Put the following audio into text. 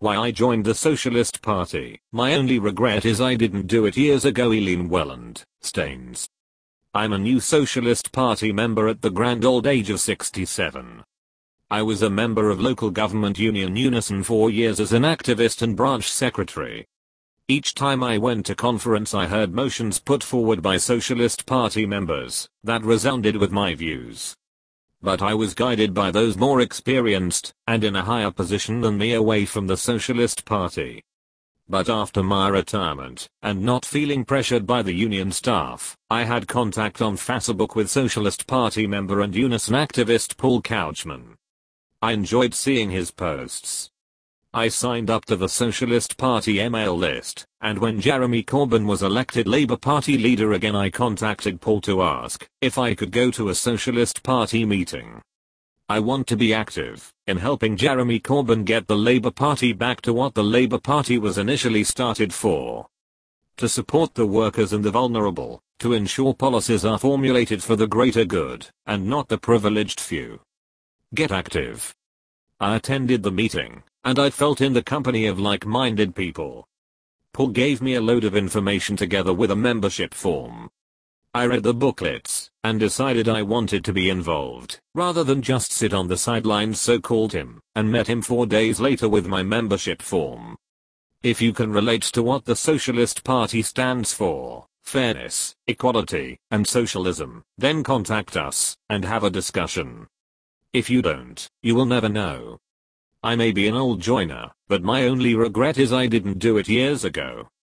Why I joined the Socialist Party. My only regret is I didn't do it years ago. Eileen Welland, Staines. I'm a new Socialist Party member at the grand old age of 67. I was a member of local government union Unison 4 years as an activist and branch secretary. Each time I went to conference I heard motions put forward by Socialist Party members that resounded with my views. But I was guided by those more experienced and in a higher position than me away from the Socialist Party. But after my retirement, and not feeling pressured by the union staff, I had contact on Facebook with Socialist Party member and Unison activist Paul Couchman. I enjoyed seeing his posts. I signed up to the Socialist Party email list, and when Jeremy Corbyn was elected Labour Party leader again I contacted Paul to ask if I could go to a Socialist Party meeting. I want to be active in helping Jeremy Corbyn get the Labour Party back to what the Labour Party was initially started for. To support the workers and the vulnerable, to ensure policies are formulated for the greater good, and not the privileged few. Get active. I attended the meeting, and I felt in the company of like-minded people. Paul gave me a load of information together with a membership form. I read the booklets, and decided I wanted to be involved, rather than just sit on the sidelines, so called him, and met him 4 days later with my membership form. If you can relate to what the Socialist Party stands for, fairness, equality, and socialism, then contact us, and have a discussion. If you don't, you will never know. I may be an old joiner, but my only regret is I didn't do it years ago.